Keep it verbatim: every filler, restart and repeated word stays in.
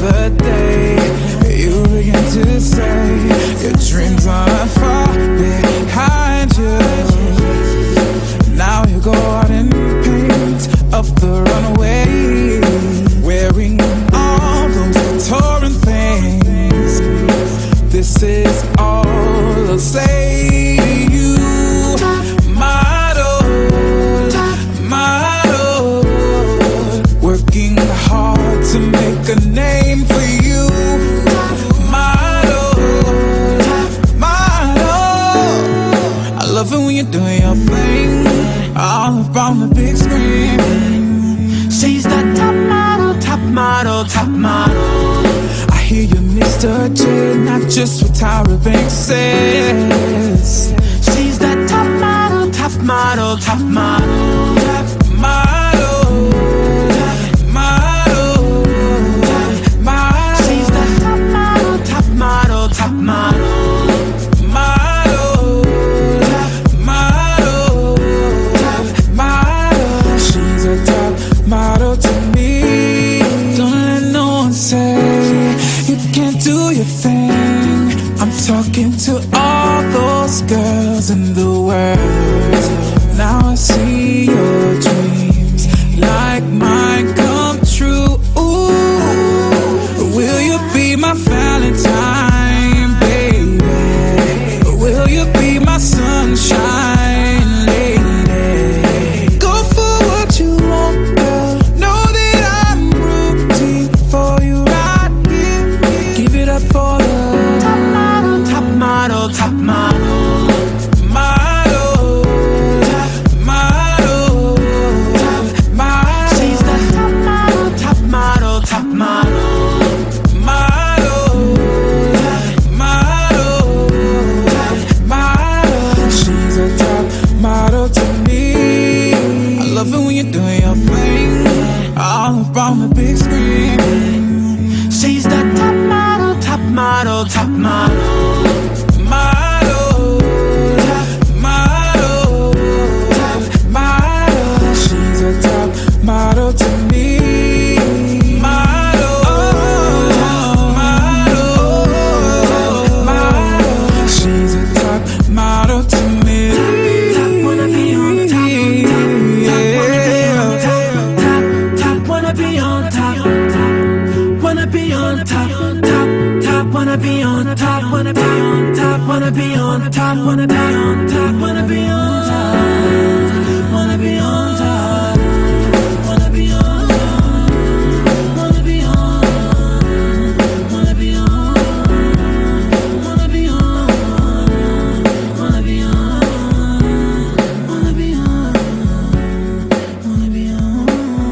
the day you begin to say your dreams are far behind you. Now you go out and paint up the runway, wearing all those torn things. This is all I'll say to you. To make a name for you, model, model. I love it when you're doing your thing, all up on the big screen. She's the top model, top model, top model. I hear you, Mister J, not just what Tyra Banks says. She's the top model, top model, top model, top model. Top model, model, top model, top model. She's a top model to me. Don't let no one say you can't do your thing. I'm talking to all those girls in the world. Now I see your dreams like mine come true. Ooh, will you be my Valentine? Sunshine lady, go for what you want, girl. Know that I'm rooting for you right here. Give it up for the top model, top model, top model, model, top model, top model. She's the top model, top model, top model. Model to me. I love it when you're doing your thing, all up on the big screen. She's the top model, top model, top model, model, top model, top model. She's a top model to me. Model, oh, model, oh, model. She's a top model to me. Wanna be on top, wanna be on top, wanna be on top, wanna be on top, wanna be on top, wanna be on top, wanna be on